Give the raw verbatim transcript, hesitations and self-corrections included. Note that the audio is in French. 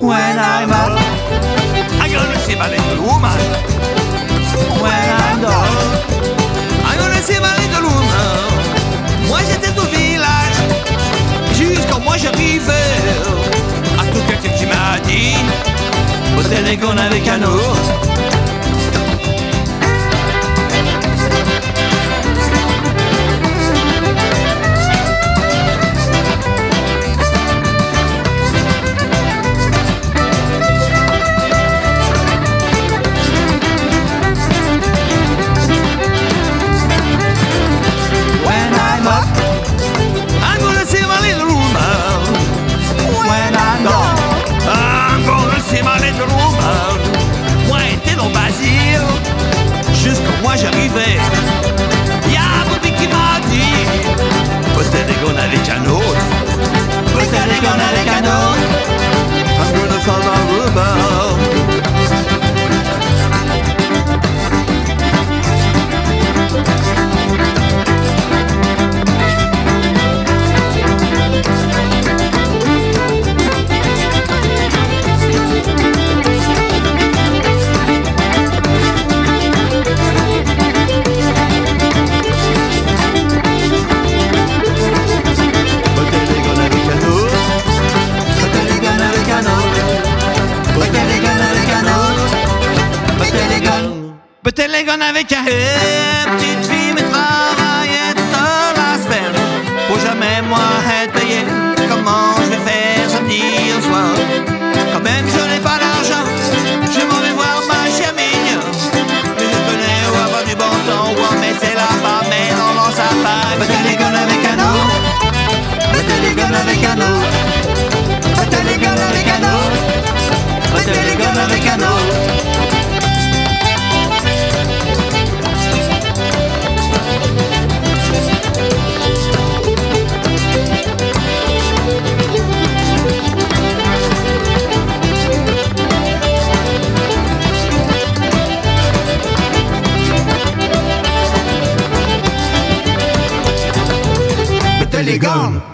When I'm up, I'm gonna see my little woman. when I'm down, I'm gonna see my little woman. Moi j'étais au village, jusqu'à moi j'arrivais. À tout quelqu'un qui m'a dit, peut-être les gars avec un autre. I'm gonna see my little woman. When I'm down, I'm gonna see my little woman. Moi j'étais dans le Basile, jusqu'à moi j'arrivais. Y'a Bobby qui m'a dit, peut-être les gars avec un autre. peut-être les gars avec un autre. I'm gonna find my woman. Peut-être les gars avec un petite fille me travaillait toute la semaine pour jamais moi être payé. Comment je vais faire samedi au soir? Quand même je n'ai pas d'argent, je m'en vais voir ma chère mignonne. Mais je connais où avoir du bon temps, où mais c'est là-bas, mais non, non, ça va. Peut-être les gars avec un autre. Peut-être les gars avec un autre. Peut-être les gars avec un autre. Peut-être les gars avec un autre. Télégone.